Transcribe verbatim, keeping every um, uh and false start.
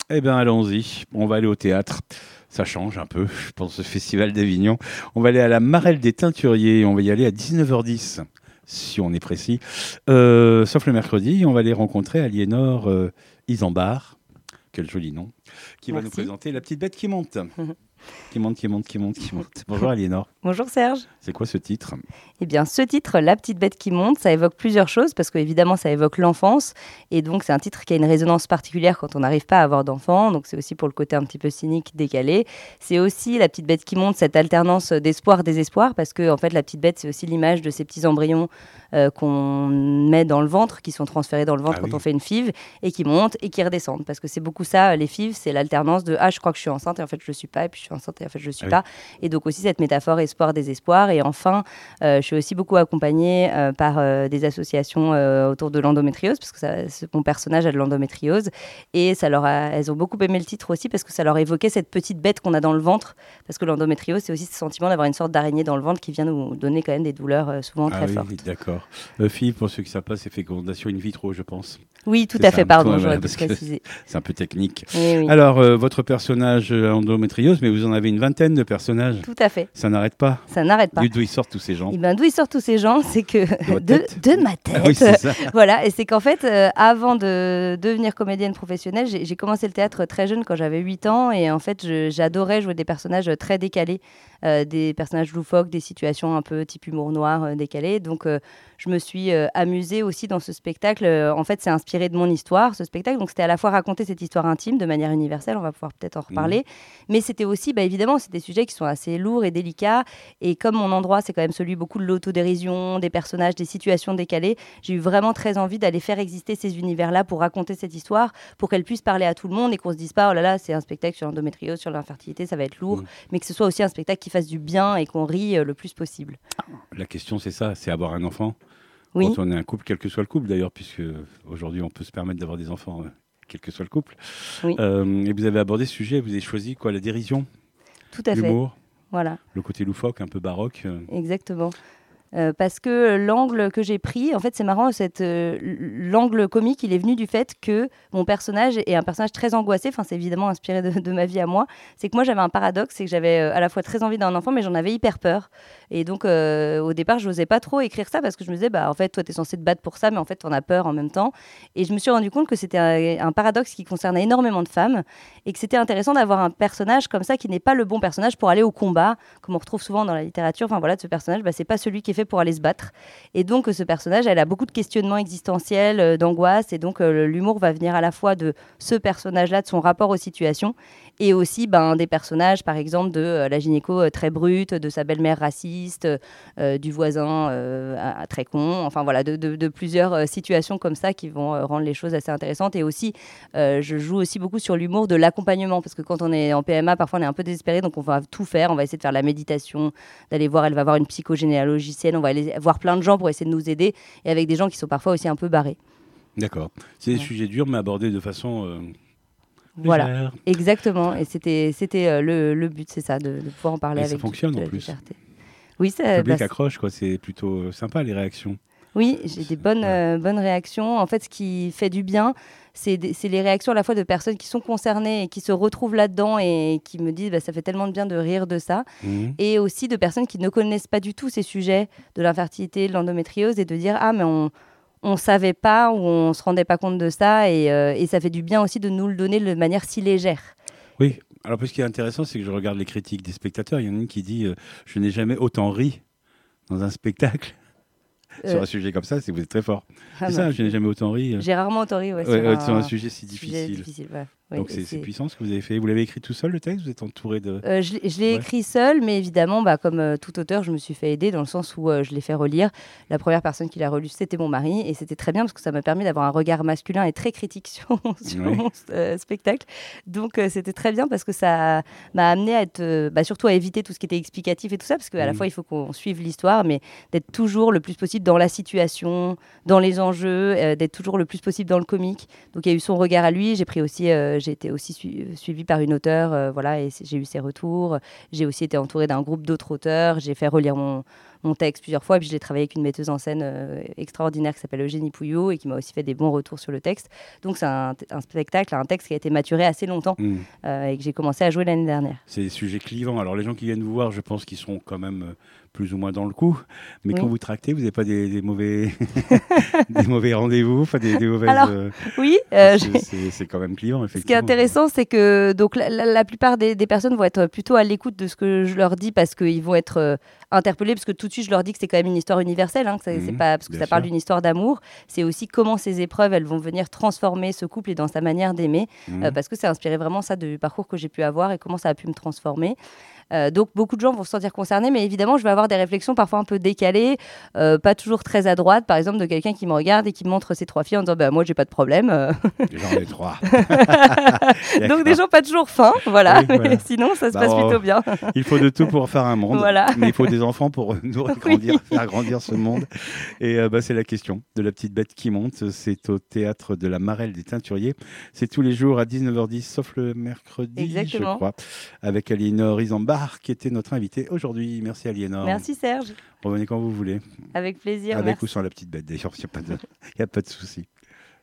Eh bien, allons-y. On va aller au théâtre. Ça change un peu, je pense, ce festival d'Avignon. On va aller à la Marelle des Teinturiers. On va y aller à dix-neuf heures dix, si on est précis. Euh, sauf le mercredi, on va aller rencontrer Aliénor euh, Isambard. Quel joli nom. Qui va Merci. nous présenter La petite bête qui monte. Qui monte, qui monte, qui monte, qui monte. Bonjour Aliénor. Bonjour Serge. C'est quoi ce titre ? Eh bien, ce titre, La petite bête qui monte, ça évoque plusieurs choses parce qu'évidemment, ça évoque l'enfance. Et donc, c'est un titre qui a une résonance particulière quand on n'arrive pas à avoir d'enfant. Donc, c'est aussi pour le côté un petit peu cynique, décalé. C'est aussi La petite bête qui monte, cette alternance d'espoir-désespoir parce que, en fait, la petite bête, c'est aussi l'image de ces petits embryons euh, qu'on met dans le ventre, qui sont transférés dans le ventre Ah quand oui. on fait une F I V et qui montent et qui redescendent. Parce que c'est beaucoup ça, les F I V, c'est l'alternance de « Ah, je crois que je suis enceinte et en fait, je ne le suis pas. Et puis, je suis enceinte et en fait, je ne le suis Ah oui. pas. » Et donc, aussi cette métaphore espoir-désespoir. Et enfin, euh, je suis aussi beaucoup accompagnée euh, par euh, des associations euh, autour de l'endométriose, parce que ça, ce- mon personnage a de l'endométriose. Et ça leur a, elles ont beaucoup aimé le titre aussi, parce que ça leur évoquait cette petite bête qu'on a dans le ventre. Parce que l'endométriose, c'est aussi ce sentiment d'avoir une sorte d'araignée dans le ventre qui vient nous donner quand même des douleurs euh, souvent Ah très oui, fortes. d'accord. Euh, F I V, pour ceux qui ne savent pas, c'est fécondation in vitro, je pense. Oui, tout C'est à ça, fait, pardon, ouais, j'aurais voilà, dû parce que préciser. c'est un peu technique. Oui, oui, Alors, euh, votre personnage euh, endométriose, mais vous en avez une vingtaine de personnages. tout à fait. Ça n'arrête pas. Ça n'arrête pas. D'où ils sortent tous ces gens. Et ben, d'où ils sortent tous ces gens, c'est que De votre de, tête de ma tête. Ah oui, c'est ça. Voilà, et c'est qu'en fait, euh, avant de devenir comédienne professionnelle, j'ai j'ai commencé le théâtre très jeune, quand j'avais huit ans, et en fait, je- j'adorais jouer des personnages très décalés, euh, des personnages loufoques, des situations un peu type humour noir euh, décalé. Donc, euh, je me suis euh, amusée aussi dans ce spectacle. Euh, en fait, c'est inspiré de mon histoire, ce spectacle. Donc, c'était à la fois raconter cette histoire intime de manière universelle, on va pouvoir peut-être en reparler, mais c'était aussi, bah, évidemment, c'est des sujets qui sont assez lourds et délicats. Et comme mon endroit, c'est quand même celui beaucoup de l'autodérision, des personnages, des situations décalées, j'ai eu vraiment très envie d'aller faire exister ces univers-là pour raconter cette histoire, pour qu'elle puisse parler à tout le monde et qu'on se dise pas, oh là là, c'est un spectacle sur l'endométriose, sur l'infertilité, ça va être lourd, Mm. mais que ce soit aussi un spectacle qui fasse du bien et qu'on rie euh, le plus possible. La question, c'est ça, c'est avoir un enfant. Oui, Quand on est un couple, quel que soit le couple d'ailleurs, puisque aujourd'hui, on peut se permettre d'avoir des enfants, euh, quel que soit le couple. Oui. Euh, et vous avez abordé ce sujet, vous avez choisi quoi ? La dérision, tout à fait. l'humour, Voilà, le côté loufoque, un peu baroque. euh. exactement. Euh, parce que l'angle que j'ai pris, en fait, c'est marrant, cette, euh, l'angle comique, il est venu du fait que mon personnage est un personnage très angoissé. Enfin, c'est évidemment inspiré de, de ma vie à moi. C'est que moi, j'avais un paradoxe, c'est que j'avais euh, à la fois très envie d'un enfant, mais j'en avais hyper peur. Et donc, euh, au départ, je n'osais pas trop écrire ça parce que je me disais, bah, en fait, toi, tu es censé te battre pour ça, mais en fait, tu en as peur en même temps. Et je me suis rendu compte que c'était un, un paradoxe qui concernait énormément de femmes et que c'était intéressant d'avoir un personnage comme ça qui n'est pas le bon personnage pour aller au combat, comme on retrouve souvent dans la littérature. Enfin, voilà, de ce personnage, bah, c'est pas celui qui est fait pour aller se battre. Et donc, euh, ce personnage, elle a beaucoup de questionnements existentiels, euh, d'angoisse. Et donc, euh, l'humour va venir à la fois de ce personnage-là, de son rapport aux situations, et aussi ben, des personnages, par exemple, de euh, la gynéco euh, très brute, de sa belle-mère raciste, euh, du voisin euh, à- à très con. Enfin, voilà, de, de- de plusieurs euh, situations comme ça qui vont euh, rendre les choses assez intéressantes. Et aussi, euh, je joue aussi beaucoup sur l'humour de l'accompagnement, parce que quand on est en P M A, parfois, on est un peu désespéré, donc on va tout faire. On va essayer de faire la méditation, d'aller voir, elle va voir une psychogénéalogicienne, on va aller voir plein de gens pour essayer de nous aider, et avec des gens qui sont parfois aussi un peu barrés. D'accord. C'est des Ouais. sujets durs, mais abordés de façon euh, Voilà, légère. exactement. Et c'était, c'était euh, le, le but, c'est ça, de, de pouvoir en parler Et ça avec fonctionne, de en la plus. légèreté. Oui, Le ça, public bah, accroche, quoi. C'est plutôt euh, sympa, les réactions. oui, j'ai des bonnes, Ouais. euh, bonnes réactions. En fait, ce qui fait du bien, c'est, des- c'est les réactions à la fois de personnes qui sont concernées et qui se retrouvent là-dedans et qui me disent bah, ça fait tellement de bien de rire de ça. Mhm. Et aussi de personnes qui ne connaissent pas du tout ces sujets de l'infertilité, de l'endométriose, et de dire ah mais on on savait pas ou on se rendait pas compte de ça, et, euh, et ça fait du bien aussi de nous le donner de manière si légère. Oui. Alors, puis, ce qui est intéressant, c'est que je regarde les critiques des spectateurs. Il y en a une qui dit euh, je n'ai jamais autant ri dans un spectacle Euh, sur un sujet comme ça. C'est que vous êtes très fort. ah, c'est bah, ça, je n'ai jamais autant ri. euh, j'ai rarement autant ri ouais, ouais, sur, ouais, un, sur un sujet si sujet difficile. difficile. Ouais. Oui, Donc, et c'est, c'est c'est- puissant ce que vous avez fait. Vous l'avez écrit tout seul, le texte ? Vous êtes entouré de. Euh, je l'ai- je l'ai Ouais. écrit seul, mais évidemment, bah, comme euh, tout auteur, je me suis fait aider dans le sens où euh, je l'ai fait relire. La première personne qui l'a relu, c'était mon mari, et c'était très bien parce que ça m'a permis d'avoir un regard masculin et très critique sur, sur Ouais. mon euh, spectacle. Donc, euh, c'était très bien parce que ça m'a amené à être, euh, bah, surtout à éviter tout ce qui était explicatif et tout ça, parce qu'à la Mhm. fois, il faut qu'on suive l'histoire, mais d'être toujours le plus possible dans la situation, dans les enjeux, euh, d'être toujours le plus possible dans le comique. Donc, il y a eu son regard à lui. J'ai pris aussi, euh, j'ai été aussi su- suivie par une auteure, euh, voilà, et c'est- j'ai eu ses retours. J'ai aussi été entourée d'un groupe d'autres auteurs. J'ai fait relire mon, mon texte plusieurs fois. Et puis je l'ai travaillé avec une metteuse en scène euh, extraordinaire qui s'appelle Eugénie Pouillot et qui m'a aussi fait des bons retours sur le texte. Donc c'est un, un spectacle, un texte qui a été maturé assez longtemps mmh. euh, et que j'ai commencé à jouer l'année dernière. C'est des sujets clivants. Alors les gens qui viennent vous voir, je pense qu'ils sont quand même euh, plus ou moins dans le coup. Mais oui. quand vous tractez, vous n'avez pas des, des mauvais, des mauvais rendez-vous, enfin des, des mauvaises. Alors, euh... oui, euh, c'est, c'est quand même clivant effectivement. Ce qui est intéressant, c'est que donc la, la, la plupart des, des personnes vont être plutôt à l'écoute de ce que je leur dis parce qu'ils vont être euh, interpellés, parce que tout de suite je leur dis que c'est quand même une histoire universelle, hein, que ça, mmh, c'est pas parce que ça sûr. Parle d'une histoire d'amour. C'est aussi comment ces épreuves, elles vont venir transformer ce couple et dans sa manière d'aimer, mmh. euh, parce que c'est inspiré vraiment ça du parcours que j'ai pu avoir et comment ça a pu me transformer. Euh, donc beaucoup de gens vont se sentir concernés, mais évidemment je vais avoir des réflexions parfois un peu décalées, euh, pas toujours très à droite, par exemple de quelqu'un qui me regarde et qui me montre ses trois filles en disant bah, moi j'ai pas de problème. J'en ai trois. Donc des gens pas toujours fins, voilà, oui, mais voilà. Sinon ça se bah, passe oh, plutôt bien. Il faut de tout pour faire un monde, voilà. Mais il faut des enfants pour nous grandir, oui. faire grandir ce monde. Et euh, bah, c'est la question de la petite bête qui monte, c'est au théâtre de la Marelle des Teinturiers, c'est tous les jours à dix-neuf heures dix, sauf le mercredi, exactement. Je crois, avec Aliénor Isambard qui était notre invitée aujourd'hui. Merci Aliénor. Merci Serge. Revenez quand vous voulez. Avec plaisir. Avec merci. ou sans la petite bête d'ailleurs, il n'y a pas de, y a pas de souci.